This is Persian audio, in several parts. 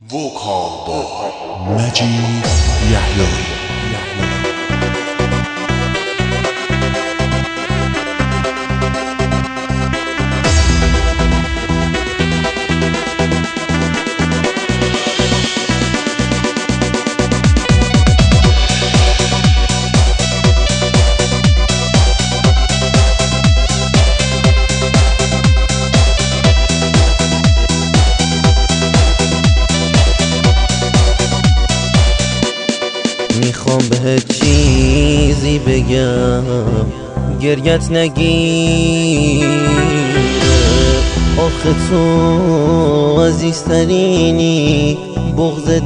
Vocal by Majid Yahlawi. میخوام بهت چیزی بگم گریت نگیره، آخه تو عزیزترینی بغضت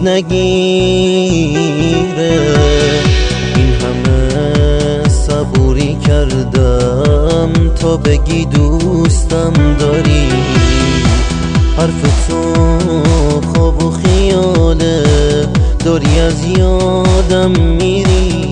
نگیره. این همه صبوری کردم تا بگی دوستم داری، حرف تو خواب و خیاله، داری از یادم میری.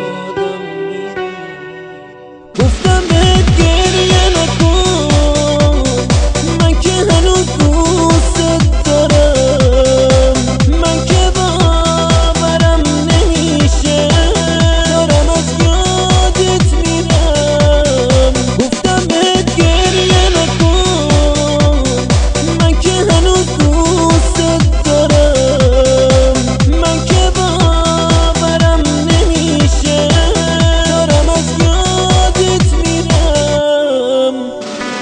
گفتم بهت گریه نکن، من که هنوز دوست دارم، من که باورم نمیشه دارم از یادت میرم. گفتم بهت گریه نکن، من که هنوز دوست دارم، من که باورم نمیشه دارم از یادت میرم.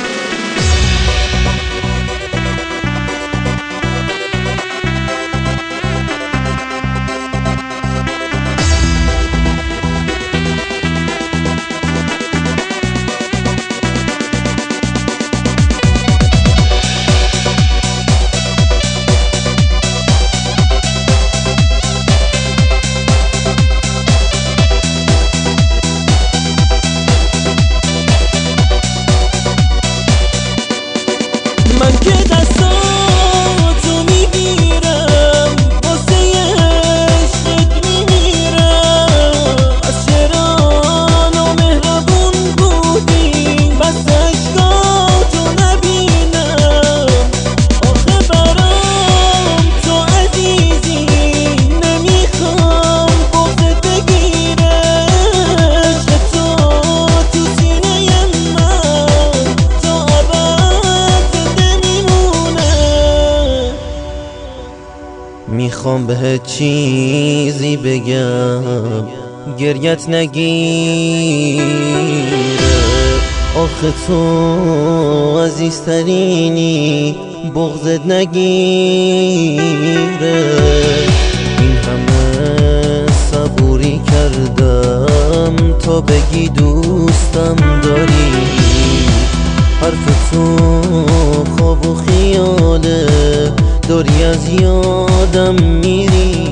من که دستاتو میگیرم واسه عشقت میمیرم. از چرا نامهربون بودی بس عشقاتو نبینم، آخه برام تو عزیزی نمیخوام بغضت بگیره. عشق تو سینه من تا میخوام بهت چیزی بگم گریت نگیره، آخه تو عزیزترینی بغضت نگیره. این همه صبوری کردم تا بگی دوستم داری، حرف تو خواب و خیاله، داری از یادم میری.